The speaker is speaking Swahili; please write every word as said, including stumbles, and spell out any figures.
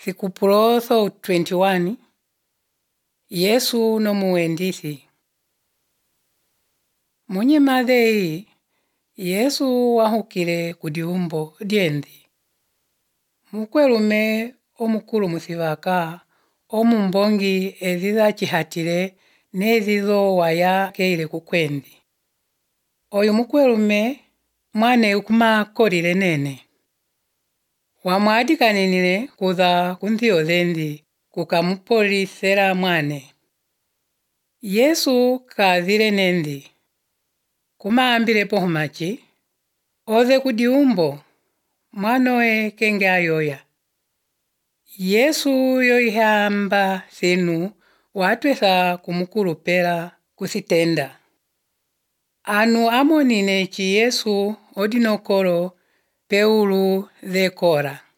Sikupulotho twenty-one Yesu no muwendisi. Munye madhei Yesu wahukile kudiumbo diendi. Mukwelume omukulu musivaka omumbongi edhidha chihatile nedhidho waya keile kukwendi. Oyu mukwelume mwane ukuma kolile nene. Wamwadikanenile kudha kunthiyo dhendi kukamupolisela mwane. Yesu kadhile nendi. Kuma ambile pohumachi. Odhe kudiumbo. Mwanoe kenge ayoya. Yesu yoihamba senu watwesa kumukulupela kusitenda. Anu amonine chi Yesu odinokolo peulu dhe kora.